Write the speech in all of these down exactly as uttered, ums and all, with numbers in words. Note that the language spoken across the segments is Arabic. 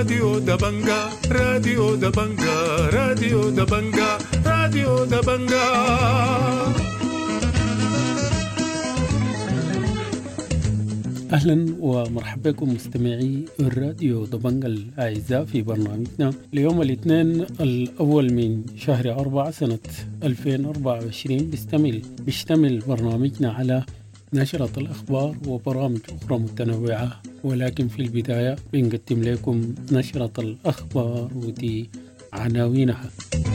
راديو دبنجا راديو دبنجا راديو دبنجا راديو دبنجا. أهلا ومرحبا بكم مستمعي الراديو دبنجا الأعزاء في برنامجنا اليوم الاثنين الأول من شهر أربعة سنة ألفين وأربعة وعشرين. بيشتمل بيشتمل برنامجنا على نشرة الأخبار وبرامج أخرى متنوعة، ولكن في البداية بنقدم لكم نشرة الأخبار ودي عناوينها.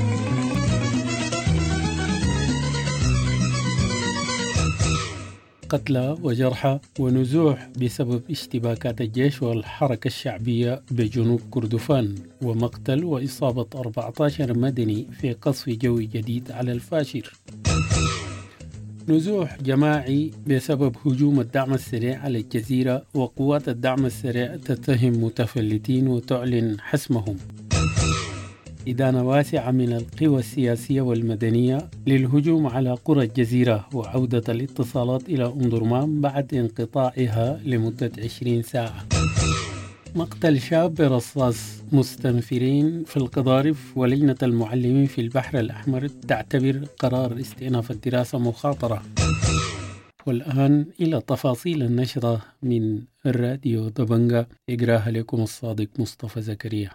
قتلى وجرحى ونزوح بسبب اشتباكات الجيش والحركة الشعبية بجنوب كردفان، ومقتل وإصابة أربعة عشر مدني في قصف جوي جديد على الفاشر. نزوح جماعي بسبب هجوم الدعم السريع على الجزيرة، وقوات الدعم السريع تتهم متفلتين وتعلن حسمهم. إدانة واسعة من القوى السياسية والمدنية للهجوم على قرى الجزيرة، وعودة الاتصالات إلى أم درمان بعد انقطاعها لمدة عشرين ساعة. مقتل شاب برصاص مستنفرين في القضارف، ولجنة المعلمين في البحر الأحمر تعتبر قرار استئناف الدراسة مخاطرة. والآن إلى تفاصيل النشرة من الراديو دبنجا، يقراها لكم الصادق مصطفى زكريا.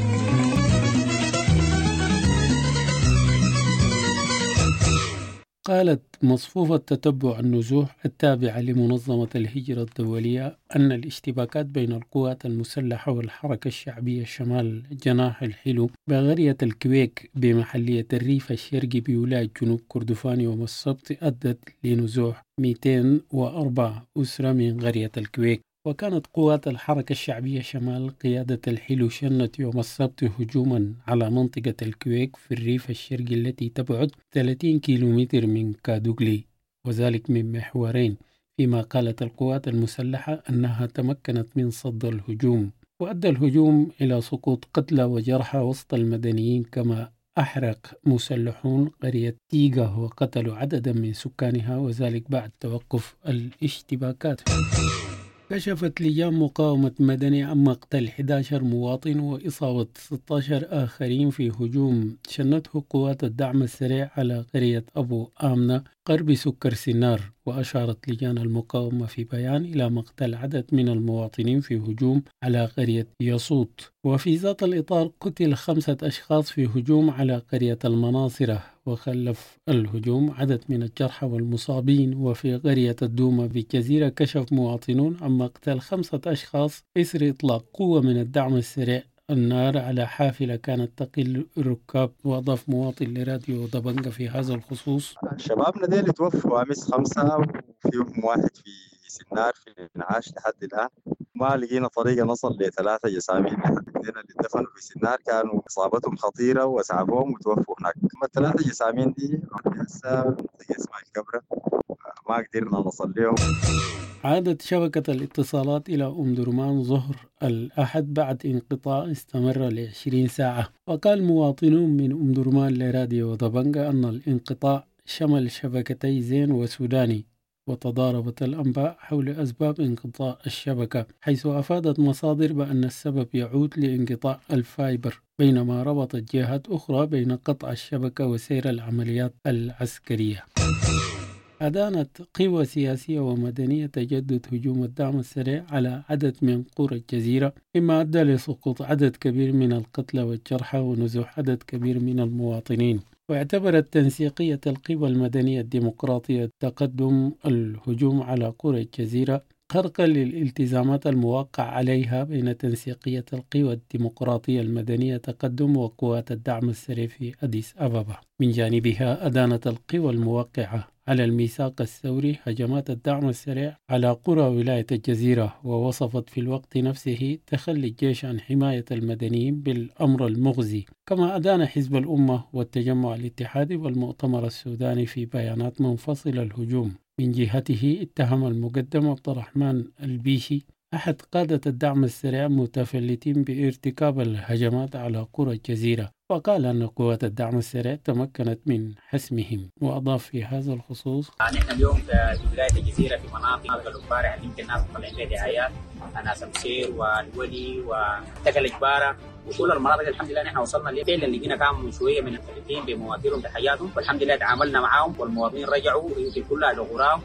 قالت مصفوفة تتبع النزوح التابعة لمنظمة الهجرة الدولية أن الاشتباكات بين القوات المسلحة والحركة الشعبية شمال جناح الحلو بقرية الكويك بمحلية الريف الشرقي بولاية جنوب كردفان يوم السبت أدت لنزوح مئتين وأربعة أسرة من قرية الكويك. وكانت قوات الحركة الشعبية شمال قيادة الحلو شنت يوم السبت هجوما على منطقة الكويك في الريف الشرقي التي تبعد ثلاثين كيلومتر من كادوغلي، وذلك من محورين، فيما قالت القوات المسلحة أنها تمكنت من صد الهجوم. وأدى الهجوم إلى سقوط قتلى وجرحى وسط المدنيين، كما أحرق مسلحون قرية تيغا وقتلوا عددا من سكانها، وذلك بعد توقف الاشتباكات. كشفت لجان مقاومة مدني عن مقتل أحد عشر مواطن وإصابة ستة عشر آخرين في هجوم شنته قوات الدعم السريع على قرية أبو آمنة قرب سكر سنار. وأشارت لجان المقاومة في بيان إلى مقتل عدد من المواطنين في هجوم على قرية يصوت. وفي ذات الإطار قتل خمسة أشخاص في هجوم على قرية المناصرة، وخلف الهجوم عدد من الجرحى والمصابين. وفي قرية الدومة بالجزيرة كشف مواطنون عن مقتل خمسة أشخاص إثر إطلاق قوة من الدعم السريع النار على حافلة كانت تقل الركاب. وأضاف مواطن لراديو دبنجا في هذا الخصوص: شبابنا ديل توفوا أمس خمسة، وفيهم واحد في سنار في الانعاش لحد الآن. ما لقينا طريقة نصل لثلاثة جسامين اللي دفنوا في سنار كانوا إصابتهم خطيرة وأسعفهم وتوفوا هناك. أما الثلاثة جسامين دي هسه منطقة اسمها الكبرة ما قدرنا نصل لهم. عادت شبكة الاتصالات إلى أم درمان ظهر الأحد بعد انقطاع استمر لعشرين ساعة. وقال مواطنون من أم درمان لراديو دبنجا أن الانقطاع شمل شبكتي زين وسوداني، وتضاربت الأنباء حول أسباب انقطاع الشبكة، حيث أفادت مصادر بأن السبب يعود لانقطاع الفايبر، بينما ربطت جهات أخرى بين قطع الشبكة وسير العمليات العسكرية. أدانت قوى سياسية ومدنية تجدد هجوم الدعم السريع على عدد من قرى الجزيرة، مما أدى لسقوط عدد كبير من القتلى والجرحى ونزوح عدد كبير من المواطنين. واعتبرت تنسيقية القوى المدنية الديمقراطية تقدم الهجوم على قرى الجزيرة خرقا للالتزامات الموقع عليها بين تنسيقية القوى الديمقراطية المدنية تقدم وقوات الدعم السريع في أديس أبابا. من جانبها أدانت القوى الموقعة على الميثاق الثوري هجمات الدعم السريع على قرى ولاية الجزيرة، ووصفت في الوقت نفسه تخلي الجيش عن حماية المدنيين بالأمر المخزي. كما أدان حزب الأمة والتجمع الاتحادي والمؤتمر السوداني في بيانات منفصلة الهجوم. من جهته اتهم المقدم عبد الرحمن البيشي أحد قادة الدعم السريع متفلتين بارتكاب الهجمات على قرى الجزيرة، وقال أن قوات الدعم السريع تمكنت من حسمهم. وأضاف في هذا الخصوص: نحن اليوم في بداية الجزيرة في مناطق الأمبارح يمكن ناس طالعين بها دعايات، ناس مسير والولي وتكل جبارة وكل المناطق. الحمد لله نحن وصلنا لفعلا لقينا كام شوية من الفلبين بمواتيرهم بحياتهم، والحمد لله تعاملنا معهم والمواطنين رجعوا يمكن كلها لغراهم.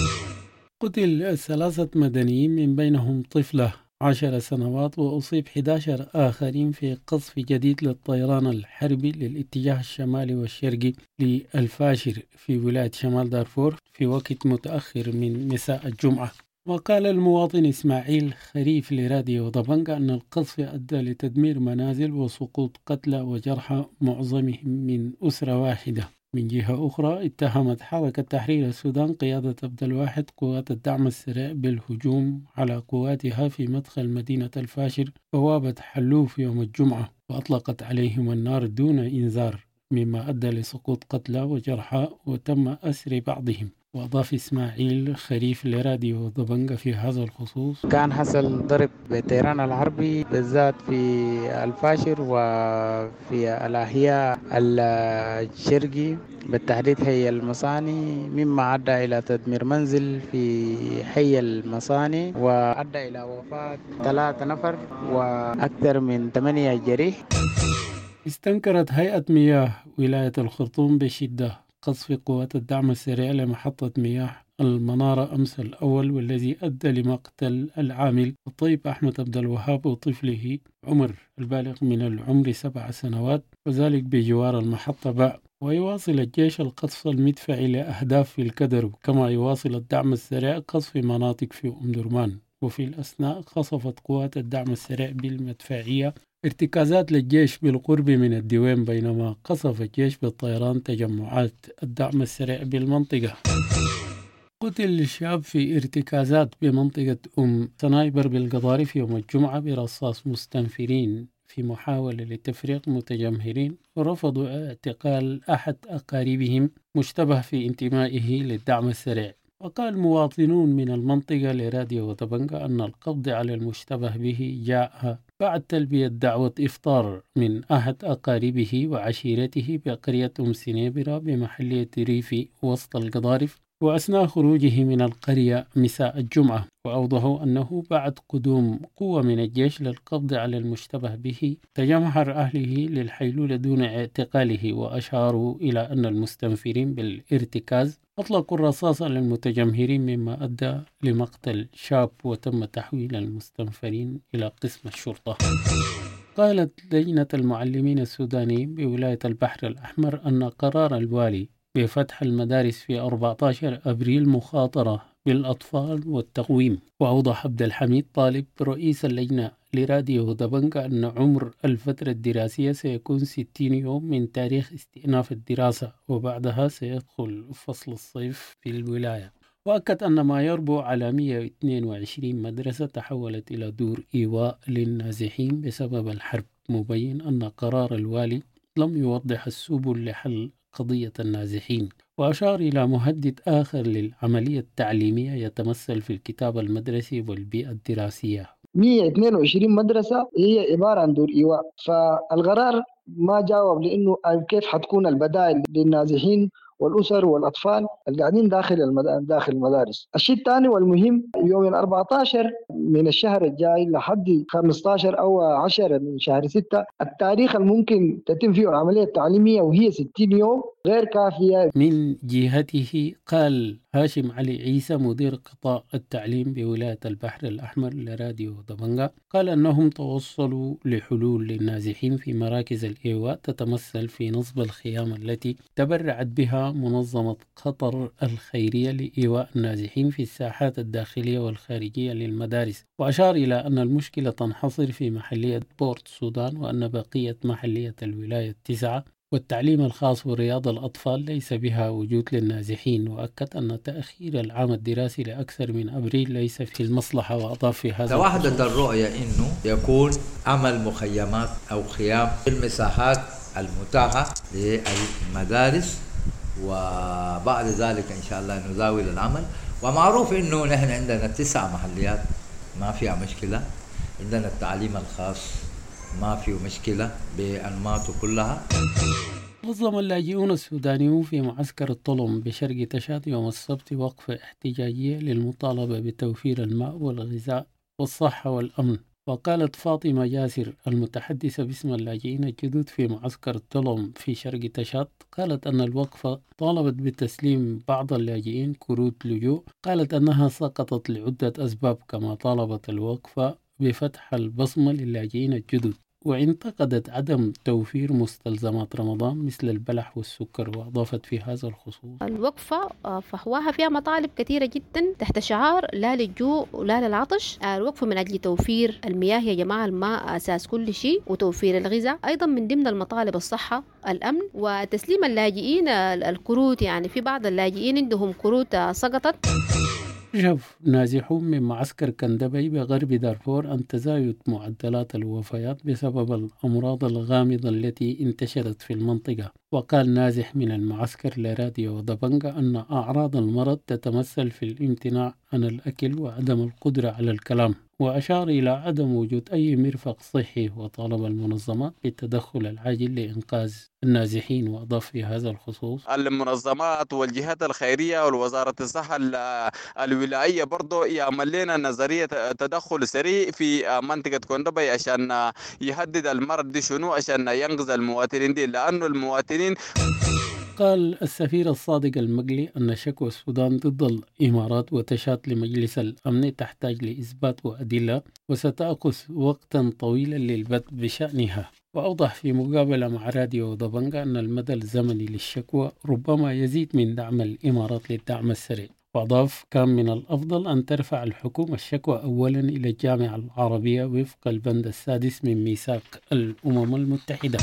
قتل ثلاثة مدنيين من بينهم طفلة عشر سنوات، وأصيب أحد عشر آخرين في قصف جديد للطيران الحربي للاتجاه الشمالي والشرقي للفاشر في ولاية شمال دارفور في وقت متأخر من مساء الجمعة. وقال المواطن إسماعيل خريف لراديو ضبنجة أن القصف أدى لتدمير منازل وسقوط قتلى وجرحى معظمهم من أسرة واحدة. من جهة أخرى اتهمت حركة تحرير السودان قيادة عبد الواحد قوات الدعم السريع بالهجوم على قواتها في مدخل مدينة الفاشر بوابة حلوف يوم الجمعة، وأطلقت عليهم النار دون إنذار، مما أدى لسقوط قتلى وجرحى وتم أسر بعضهم. وأضاف إسماعيل خريف لراديو ضبنجة في هذا الخصوص: كان حصل ضرب بالطيران الحربي بالذات في الفاشر وفي الأحياء الشرقي بالتحديد حي المصاني، مما أدى إلى تدمير منزل في حي المصاني وأدى إلى وفاة ثلاثة نفر وأكثر من ثمانية جريح. استنكرت هيئة مياه ولاية الخرطوم بشدة قصف قوات الدعم السريع لمحطة مياه المنارة أمس الأول، والذي أدى لمقتل العامل الطيب أحمد عبد الوهاب وطفله عمر البالغ من العمر سبع سنوات، وذلك بجوار المحطة باء. ويواصل الجيش القصف المدفعي لأهداف في الكدر، كما يواصل الدعم السريع قصف مناطق في أم درمان. وفي الأثناء قصفت قوات الدعم السريع بالمدفعية ارتكازات للجيش بالقرب من الدوين، بينما قصف الجيش بالطيران تجمعات الدعم السريع بالمنطقة. قتل الشاب في ارتكازات بمنطقة أم سنايبر بالقضارف يوم الجمعة برصاص مستنفرين في محاولة لتفريق متجمهرين، ورفضوا اعتقال أحد أقاربهم مشتبه في انتمائه للدعم السريع. وقال مواطنون من المنطقة لراديو ضبنجة أن القبض على المشتبه به جاء بعد تلبية دعوة إفطار من أحد أقاربه وعشيرته بقرية أم سنيبرة بمحلية ريفي وسط القضارف، وأثناء خروجه من القرية مساء الجمعة. وأوضحوا أنه بعد قدوم قوة من الجيش للقبض على المشتبه به تجمهر أهله للحيلولة دون اعتقاله، وأشاروا إلى أن المستنفرين بالارتكاز أطلقوا الرصاص على المتجمهرين، مما أدى لمقتل شاب وتم تحويل المستنفرين إلى قسم الشرطة. قالت لجنة المعلمين السودانيين بولاية البحر الأحمر أن قرار الوالي بفتح المدارس في أربعة عشر أبريل مخاطرة بالأطفال والتقويم. وأوضح عبد الحميد طالب رئيس اللجنة لراديو ضبنجة أن عمر الفترة الدراسية سيكون ستين يوم من تاريخ استئناف الدراسة، وبعدها سيدخل فصل الصيف في الولاية. وأكد أن ما يربو على مئة واثنين وعشرين مدرسة تحولت إلى دور إيواء للنازحين بسبب الحرب، مبين أن قرار الوالي لم يوضح السبل لحل قضية النازحين. وأشار إلى مهدد آخر للعملية التعليمية يتمثل في الكتاب المدرسي والبيئة الدراسية. مئة واثنين وعشرين مدرسة هي عبارة عن دور إيواء، فالقرار ما جاوب لأنه كيف حتكون البدائل للنازحين والأسر والأطفال اللي قاعدين داخل المدارس داخل المدارس. الشيء الثاني والمهم يوم أربعة عشر من الشهر الجاي لحد خمسة عشر أو عشرة من شهر ستة التاريخ الممكن تتم فيه العملية التعليمية، وهي ستين يوم غير كافية. من جهته قال هاشم علي عيسى مدير قطاع التعليم بولاية البحر الأحمر لراديو ضبنجة، قال أنهم توصلوا لحلول للنازحين في مراكز الإيواء تتمثل في نصب الخيام التي تبرعت بها منظمة قطر الخيرية لإيواء النازحين في الساحات الداخلية والخارجية للمدارس. وأشار إلى أن المشكلة تنحصر في محلية بورت سودان، وأن بقية محلية الولاية التسعة والتعليم الخاص ورياض الأطفال ليس بها وجود للنازحين. وأكد أن تأخير العام الدراسي لأكثر من أبريل ليس في المصلحة. وأضاف في هذا توحدت الرؤية أنه يكون عمل مخيمات أو خيام في المساحات المتاحة للمدارس، وبعد ذلك إن شاء الله نزاول العمل. ومعروف أنه نحن عندنا تسع محليات ما فيها مشكلة. عندنا التعليم الخاص ما فيه مشكلة بأنماطه كلها. نظم اللاجئون السودانيون في معسكر الطلم بشرق تشاد يوم السبت وقفة احتجاجية للمطالبة بتوفير الماء والغذاء والصحة والأمن. وقالت فاطمة جاسر المتحدثة باسم اللاجئين الجدد في معسكر الطلم في شرق تشاد، قالت أن الوقفة طالبت بتسليم بعض اللاجئين كروت لجوء. قالت أنها سقطت لعدة أسباب، كما طالبت الوقفة بفتح البصمة للاجئين الجدد، وانتقدت عدم توفير مستلزمات رمضان مثل البلح والسكر. وأضافت في هذا الخصوص: الوقفة فحواها فيها مطالب كثيرة جدا تحت شعار لا للجوع ولا للعطش. الوقفة من أجل توفير المياه يا جماعة، الماء أساس كل شيء، وتوفير الغذاء. أيضا من ضمن المطالب الصحة، الأمن، وتسليم اللاجئين الكروت. يعني في بعض اللاجئين عندهم كروت سقطت. كشف نازحون من معسكر كندبي بغرب دارفور عن تزايد معدلات الوفيات بسبب الأمراض الغامضة التي انتشرت في المنطقة. وقال نازح من المعسكر لراديو دبنجا أن أعراض المرض تتمثل في الامتناع عن الأكل وعدم القدرة على الكلام، وأشار إلى عدم وجود أي مرفق صحي، وطالب المنظمات بالتدخل العاجل لإنقاذ النازحين. وأضاف في هذا الخصوص: المنظمات والجهات الخيرية والوزارة الصحة الولائية برضو يعمل لنا نظرية تدخل سريع في منطقة كندبي عشان يهدد المرض دي شنو، عشان ينقذ المواطنين دي، لأنه المواطنين. قال السفير الصادق المقلي أن شكوى السودان ضد الإمارات وتشات لمجلس الأمن تحتاج لإثبات وأدلة، وستأخذ وقتا طويلا للبت بشأنها. وأوضح في مقابلة مع راديو دبنجا أن المدى الزمني للشكوى ربما يزيد من دعم الإمارات للدعم السريع. وأضاف: كان من الأفضل أن ترفع الحكومة الشكوى أولا إلى الجامعة العربية وفق البند السادس من ميثاق الأمم المتحدة.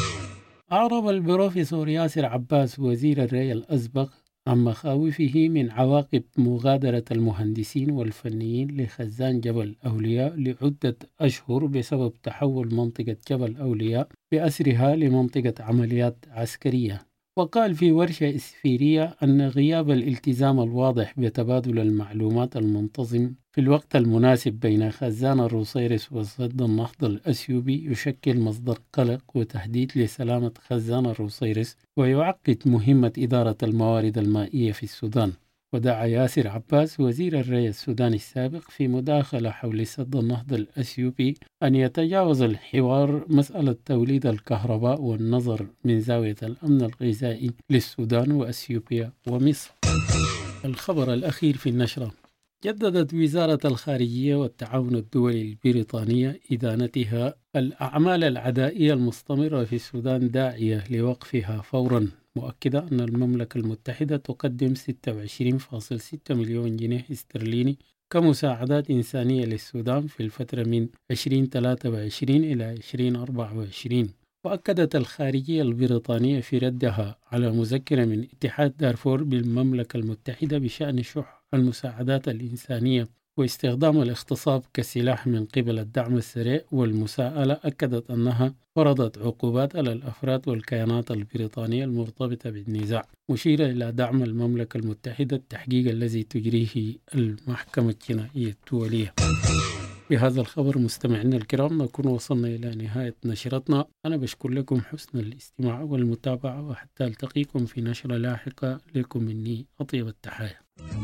أعرب البروفيسور ياسر عباس وزير الري الأسبق عن مخاوفه من عواقب مغادرة المهندسين والفنيين لخزان جبل أولياء لعدة أشهر بسبب تحول منطقة جبل أولياء بأسرها لمنطقة عمليات عسكرية. وقال في ورشة إسفيرية أن غياب الالتزام الواضح بتبادل المعلومات المنتظم في الوقت المناسب بين خزان الروسيرس وسد النهضة الأثيوبي يشكل مصدر قلق وتهديد لسلامة خزان الروسيرس، ويعقد مهمة إدارة الموارد المائية في السودان. ودعا ياسر عباس وزير الري السوداني السابق في مداخلة حول سد النهضة الأثيوبي أن يتجاوز الحوار مسألة توليد الكهرباء والنظر من زاوية الأمن الغذائي للسودان وأثيوبيا ومصر. الخبر الأخير في النشرة: جددت وزارة الخارجية والتعاون الدولي البريطانية إدانتها الأعمال العدائية المستمرة في السودان، داعية لوقفها فورا، مؤكدة أن المملكة المتحدة تقدم ستة وعشرين فاصلة ستة مليون جنيه استرليني كمساعدات إنسانية للسودان في الفترة من ألفين وثلاثة وعشرين إلى ألفين وأربعة وعشرين. وأكدت الخارجية البريطانية في ردها على مذكرة من اتحاد دارفور بالمملكة المتحدة بشأن شح المساعدات الإنسانية واستخدام الاغتصاب كسلاح من قبل الدعم السريع والمساءلة، أكدت أنها فرضت عقوبات على الأفراد والكيانات البريطانية المرتبطة بالنزاع، مشيرة إلى دعم المملكة المتحدة التحقيق الذي تجريه المحكمة الجنائية الدولية. بهذا الخبر مستمعينا الكرام نكون وصلنا إلى نهاية نشرتنا. أنا بشكر لكم حسن الاستماع والمتابعة، وحتى ألتقيكم في نشرة لاحقة. لكم مني أطيب التحايا.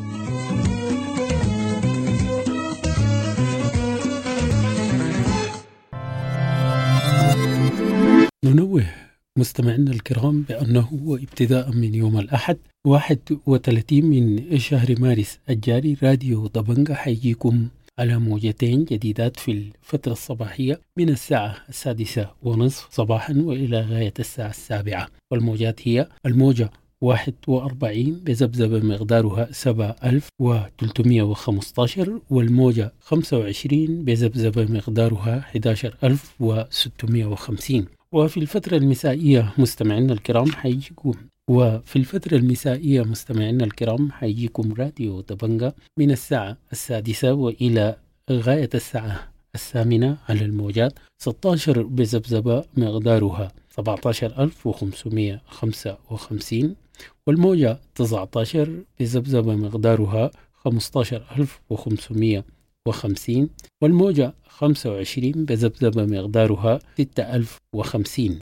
ننوه مستمعينا الكرام بأنه ابتداء من يوم الأحد واحد وثلاثين من شهر مارس الجاري راديو دبنجا حيجيكم على موجتين جديدات في الفترة الصباحية من الساعة السادسة ونصف صباحا وإلى غاية الساعة السابعة. والموجات هي الموجة واحد وأربعين بذبذبة مقدارها سبعة آلاف وثلاثمائة وخمسة عشر، والموجة خمسة وعشرين بذبذبة مقدارها أحد عشر ألف وستمائة وخمسين. وفي الفترة المسائية مستمعينا الكرام حيجيكم وفي الفترة المسائية مستمعينا الكرام حيجيكم راديو دبنجا من الساعة السادسة وإلى غاية الساعة الثامنة على الموجات ستة عشر بذبذبة مقدارها سبعة عشر ألف وخمسمائة وخمسة وخمسين، والموجة تسعة عشر بذبذبة مقدارها خمسة عشر ألف وخمسمائة وخمسين، والموجة خمسة وعشرين بذبذبة مقدارها ستة آلاف وخمسين.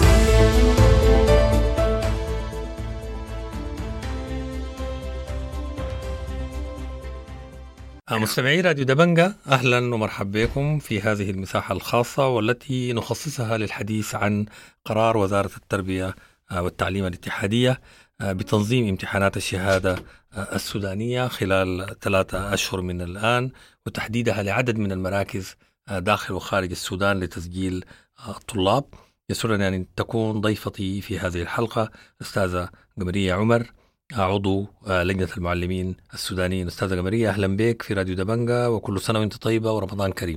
مستمعي راديو دبنجة، أهلا ومرحبا بكم في هذه المساحة الخاصة والتي نخصصها للحديث عن قرار وزارة التربية والتعليم الاتحادية بتنظيم امتحانات الشهادة السودانية خلال ثلاثة أشهر من الآن، وتحديدها لعدد من المراكز داخل وخارج السودان لتسجيل الطلاب. يسرني أن تكون ضيفتي في هذه الحلقة أستاذة قمرية عمر، عضو لجنة المعلمين السودانيين. أستاذة قمرية، أهلا بك في راديو دبنجة، وكل سنة وأنت طيبة ورمضان كريم.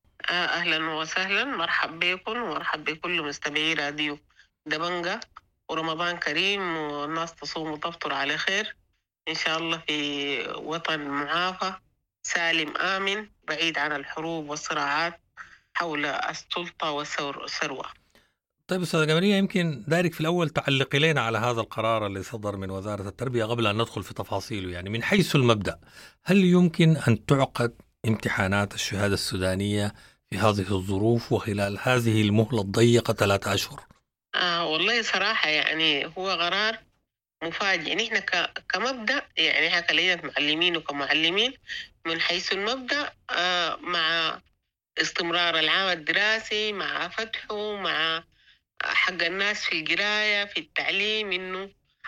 أهلا وسهلا، مرحبا بكم ومرحبا بكل مستمعي راديو دبنجة، ورمضان كريم، والناس تصوم وتفطر على خير إن شاء الله في وطن معافى سالم آمن بعيد عن الحروب والصراعات حول السلطة والثروة. طيب أستاذة قمرية، يمكن دايرك في الأول تعلقي لنا على هذا القرار اللي صدر من وزارة التربية قبل أن ندخل في تفاصيله. يعني من حيث المبدأ، هل يمكن أن تعقد امتحانات الشهادة السودانية في هذه الظروف وخلال هذه المهلة الضيقة ثلاثة أشهر؟ آه والله صراحة يعني هو قرار مفاجئ. نحن كمبدأ يعني احنا كلجنة معلمين وكمعلمين من حيث المبدأ آه مع استمرار العام الدراسي، مع فتحه، مع حق الناس في القراية في التعليم، إنه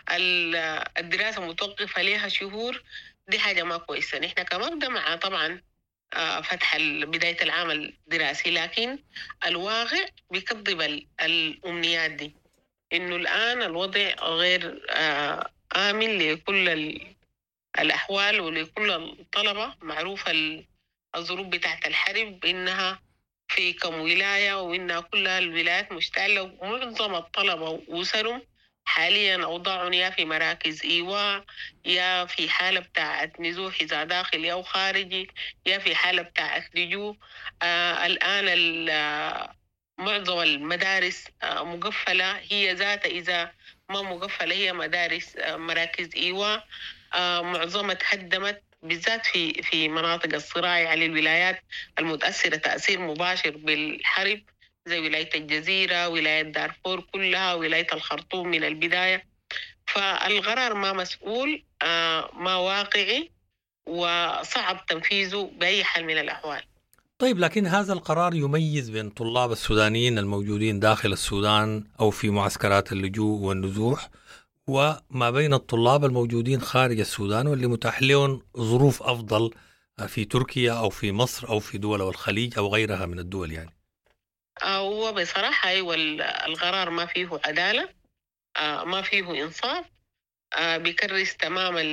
الدراسة متوقفة لها شهور، دي حاجة ما كويسة. نحن كمبدأ مع طبعا فتح بداية العام الدراسي، لكن الواقع بيكذب الأمنيات دي، إنه الآن الوضع غير آمن لكل الأحوال ولكل الطلبة. معروفة الظروف بتاعت الحرب إنها في كم ولاية، وإنها كلها الولايات مشتعلة، ومعظم الطلبة وأسرهم حاليا أوضاعهم يا في مراكز إيواء، يا في حالة بتاعت نزوح إذا داخلي أو خارجي، يا في حالة بتاعت لجوء. آه الآن معظم المدارس آه مقفلة، هي ذات إذا ما مقفلة هي مدارس آه مراكز إيواء آه معظمها تهدمت، بالذات في في مناطق الصراع على الولايات المتأثرة تأثير مباشر بالحرب زي ولاية الجزيرة، ولاية دارفور كلها، ولاية الخرطوم من البداية. فالقرار ما مسؤول، ما واقعي، وصعب تنفيذه بأي حال من الأحوال. طيب، لكن هذا القرار يميز بين طلاب السودانيين الموجودين داخل السودان أو في معسكرات اللجوء والنزوح وما بين الطلاب الموجودين خارج السودان واللي متاح لهم ظروف أفضل في تركيا أو في مصر أو في دول الخليج أو غيرها من الدول. يعني هو بصراحة أيوة القرار ما فيه عدالة، ما فيه إنصاف، بيكرس تماما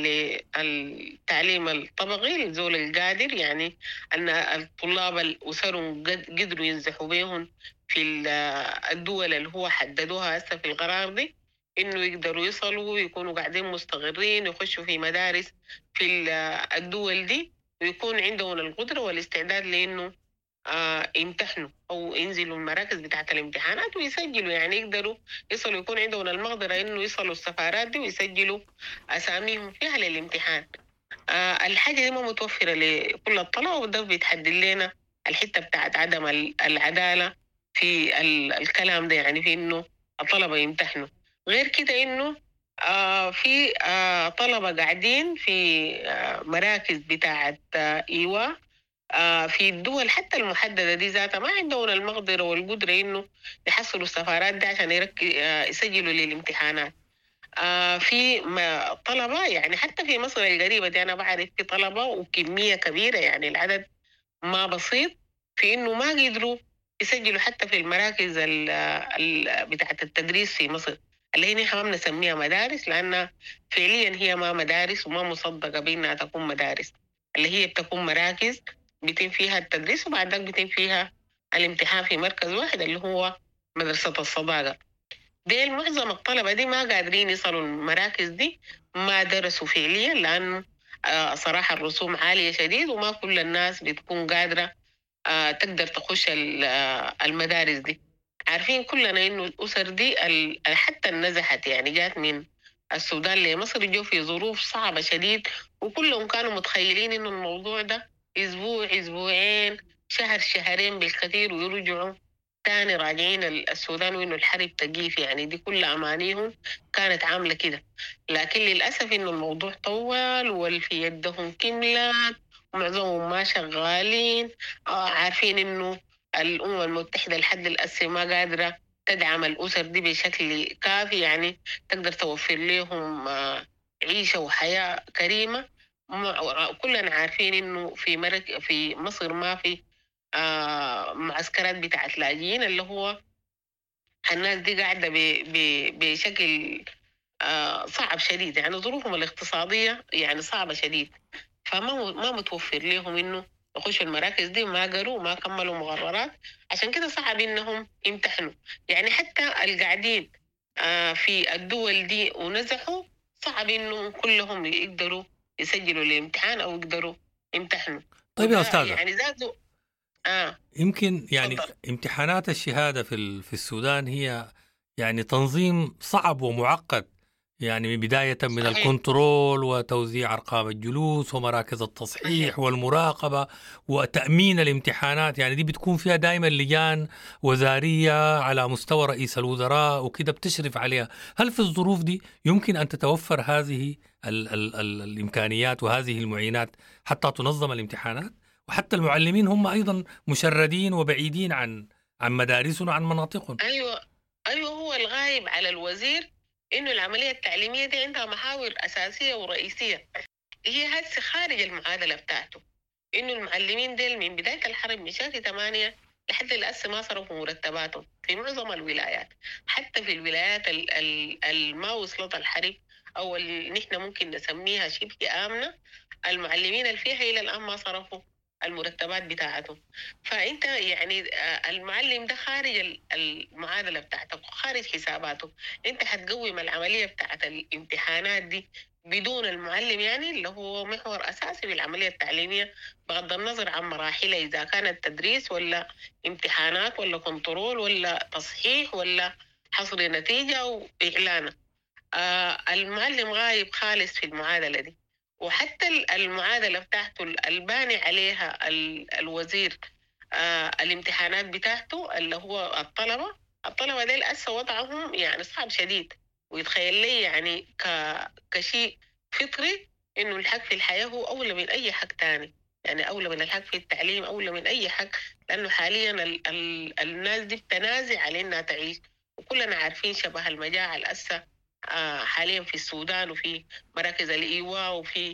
للتعليم الطبقي للزول القادر. يعني أن الطلاب الأسرهم قدروا ينزحوا بهم في الدول اللي هو حددوها هسه في القرار دي، إنه يقدروا يصلوا ويكونوا قاعدين مستقرين، يخشوا في مدارس في الدول دي، ويكون عندهم القدرة والاستعداد لأنه آه يمتحنوا أو ينزلوا المراكز بتاعة الامتحانات ويسجلوا. يعني يقدروا يصلوا، يكون عندهم المقدرة إنه يصلوا السفارات دي ويسجلوا أساميهم فيها للامتحان. آه الحاجة دي ما متوفرة لكل الطلبة، وده بيتحدد لنا الحتة بتاعة عدم العدالة في الكلام ده، يعني في إنه الطلبة يمتحنوا. غير كده إنه آه في آه طلبة قاعدين في آه مراكز بتاعة آه إيواء آه في الدول حتى المحددة دي ذاتها ما عندهم المقدرة والقدرة إنه يحصلوا السفارات دي عشان آه يسجلوا للامتحانات. آه في طلبة يعني حتى في مصر القريبة دي أنا بعرف في طلبة وكمية كبيرة، يعني العدد ما بسيط، في إنه ما قدروا يسجلوا حتى في المراكز ال ال بتاعة التدريس في مصر، اللي هي نحن ما بنسميها مدارس لأنها فعليا هي ما مدارس وما مصدقة بأنها تكون مدارس، اللي هي بتكون مراكز بيتم فيها التدريس وبعد ذلك بيتم فيها الامتحان في مركز واحد اللي هو مدرسة الصداقة. دي معظم الطلبة دي ما قادرين يصلوا المراكز دي، ما درسوا فعليا لأنه آه صراحة الرسوم عالية شديد، وما كل الناس بتكون قادرة آه تقدر تخش المدارس دي. عارفين كلنا إنه الأسر دي حتى النزحت، يعني جات من السودان لمصر جو في ظروف صعبة شديد، وكلهم كانوا متخيلين إنه الموضوع ده أسبوع أسبوعين شهر شهرين بالكثير ويرجعوا تاني راجعين السودان وإنه الحرب تقيف. يعني دي كل أمانيهم كانت عاملة كده. لكن للأسف إنه الموضوع طول والفي يدهم كملات ومعظمهم ما شغالين. آه عارفين إنه الأمم المتحدة لحد الأسف ما قادرة تدعم الأسر دي بشكل كافي، يعني تقدر توفر لهم آه عيشة وحياة كريمة. كلنا عارفين إنه في مرك في مصر ما في آه معسكرات بتاعت لاجئين، اللي هو الناس دي قاعدة بشكل آه صعب شديد، يعني ظروفهم الاقتصادية يعني صعبة شديد، فما ما متوفر لهم إنه يخشوا المراكز دي. ما قروا ما كملوا مقررات، عشان كده صعب إنهم يمتحنوا. يعني حتى القاعدين آه في الدول دي ونزحوا صعب إنه كلهم يقدروا يسجلوا الامتحان أو يقدروا يمتحنوا. طيب يا أستاذة، يعني ذاته آه. يمكن يعني فضل. امتحانات الشهادة في في السودان هي يعني تنظيم صعب ومعقد، يعني بداية من صحيح. الكنترول وتوزيع أرقام الجلوس ومراكز التصحيح صحيح. والمراقبة وتأمين الامتحانات. يعني دي بتكون فيها دائما لجان وزارية على مستوى رئيس الوزراء وكده بتشرف عليها. هل في الظروف دي يمكن أن تتوفر هذه ال ال ال الإمكانيات وهذه المعينات حتى تنظم الامتحانات؟ وحتى المعلمين هم أيضا مشردين وبعيدين عن عن مدارسهم وعن مناطقهم. أيوة أيوة هو الغايب على الوزير إنه العملية التعليمية دي عندها محاور أساسية ورئيسية هي هسه خارج المعادلة بتاعته. إنه المعلمين ديل من بداية الحرب من شهر ثمانية لحد الأسف ما صرفوا مرتباتهم في معظم الولايات، حتى في الولايات الما وصلت الحرب أو اللي نحن ممكن نسميها شبه آمنة، المعلمين اللي فيها إلى الآن ما صرفوا المرتبات بتاعتهم. فأنت يعني المعلم ده خارج المعادلة بتاعتك خارج حساباته. أنت هتقوم العملية بتاعت الامتحانات دي بدون المعلم، يعني اللي هو محور أساسي في العملية التعليمية بغض النظر عن مراحلها، إذا كانت تدريس ولا امتحانات ولا كنترول ولا تصحيح ولا حصر نتيجة أو إعلانة. آه المعلم غايب خالص في المعادلة دي. وحتى المعادلة بتاعته الباني عليها الوزير آه الامتحانات بتاعته اللي هو الطلبة الطلبة دي الأسى وضعهم يعني صعب شديد. ويتخيل لي يعني كشيء فطري إنه الحق في الحياة هو أولى من أي حق تاني، يعني أولى من الحق في التعليم، أولى من أي حق، لأنه حاليا ال ال الناس دي بتنازع على إنها تعيش. وكلنا عارفين شبه المجاعة الأسى حاليا في السودان وفي مراكز الإيواء وفي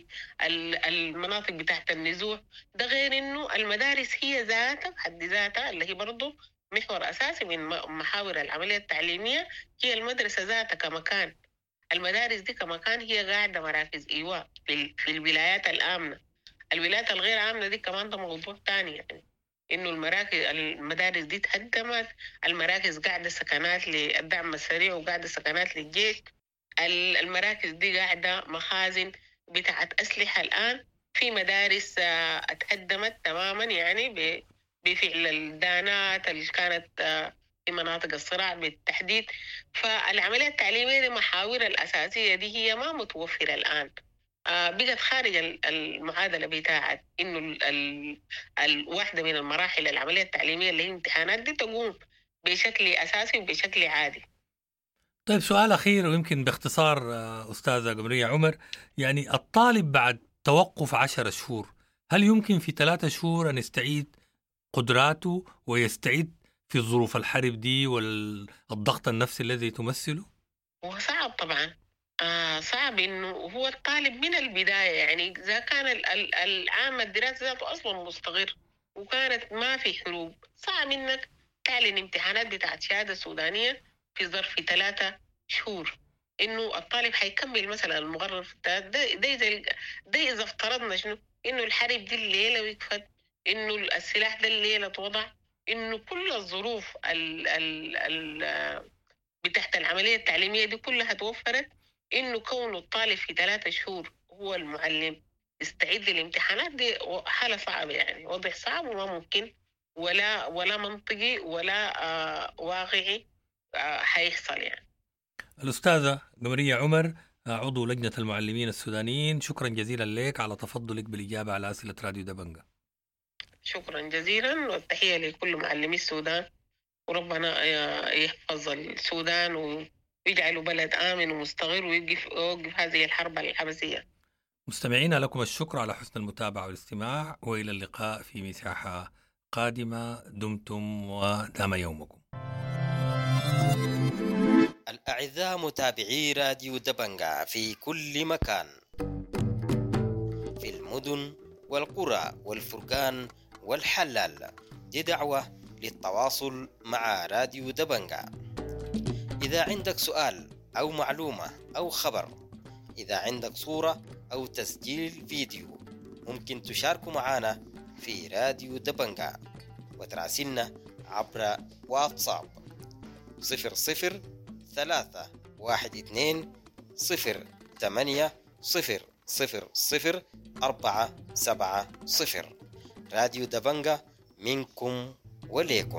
المناطق بتاعت النزوح. ده غير إنه المدارس هي ذاتها بحد ذاتها اللي هي برضو محور أساسي من محاور العملية التعليمية، هي المدرسة ذاتها كمكان. المدارس دي كمكان هي قاعدة مراكز إيواء في الولايات الآمنة. الولايات الغير آمنة دي كمان ده موضوع تاني، يعني إنه المراكز المدارس دي تهدمت، المراكز قاعدة سكنات للدعم السريع وقاعدة سكنات للجيش، المراكز دي قاعدة مخازن بتاعت أسلحة. الآن في مدارس اتهدمت تماما يعني بفعل الدانات اللي كانت في مناطق الصراع بالتحديد. فالعملية التعليمية دي محاورها الأساسية دي هي ما متوفرة الآن، بقت خارج المعادلة بتاعت إنه الواحدة من المراحل العملية التعليمية اللي هي الامتحانات دي تقوم بشكل أساسي وبشكل عادي. طيب سؤال أخير ويمكن باختصار أستاذة قمرية عمر، يعني الطالب بعد توقف عشر شهور هل يمكن في ثلاثة شهور أن يستعيد قدراته ويستعيد في ظروف الحرب دي والضغط النفسي الذي تمثله؟ هو صعب طبعا. آه صعب إنه هو الطالب من البداية، يعني إذا كان العام الدراسي ذاته أصلا مستقر وكانت ما في حروب، صعب إنك تعلن امتحانات بتاعت شهادة سودانية في ظرف ثلاثة شهور. إنه الطالب حيكمل مثلا المقرر ده ده ده, ده إذا افترضنا شنو إنه الحرب دي الليلة ويكفت، إنه السلاح ده الليلة توضع، إنه كل الظروف ال ال ال بتحت العملية التعليمية دي كلها توفرت، إنه كونه الطالب في ثلاثة شهور هو المعلم يستعد للامتحانات دي حالة صعبة، يعني وضع صعب وما ممكن ولا ولا منطقي ولا آه واقعي آه حيحصل يعني. الأستاذة قمرية عمر عضو لجنة المعلمين السودانيين، شكرا جزيلا لك على تفضلك بالإجابة على أسئلة راديو دبنجة. شكرا جزيلا، والتحية لكل معلمي السودان، وربنا يحفظ السودان ويجعله بلد آمن ومستقر ويوقف ويوقف هذه الحرب الحبسية. مستمعينا لكم الشكر على حسن المتابعة والاستماع، وإلى اللقاء في مساحة قادمة. دمتم ودام يومكم. الأعزاء متابعي راديو دبنجا في كل مكان، في المدن والقرى والفرقان والحلال، دي دعوة للتواصل مع راديو دبنجا. إذا عندك سؤال أو معلومة أو خبر، إذا عندك صورة أو تسجيل فيديو، ممكن تشاركوا معنا في راديو دبنجا وتراسلنا عبر واتساب صفر صفر ثلاثة واحد اثنين صفر ثمانية صفر صفر صفر أربعة سبعة صفر. راديو دبنجا منكم وليكم.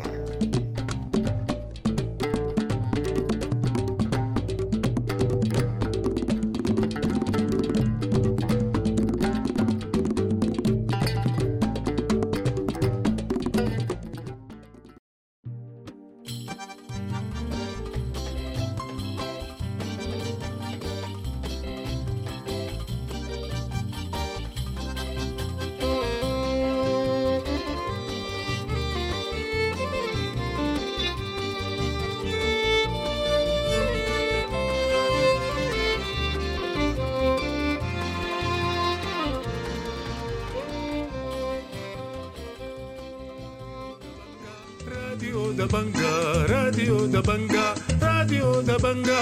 راديو دبنجا راديو دبنجا راديو دبنجا.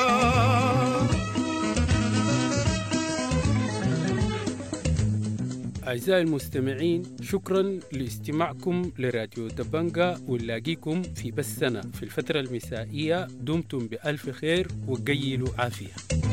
أعزائي المستمعين، شكرا لاستماعكم لراديو دبنجا، ونلاقيكم في بس سنة في الفترة المسائية. دمتم بألف خير وقيلوا عافية.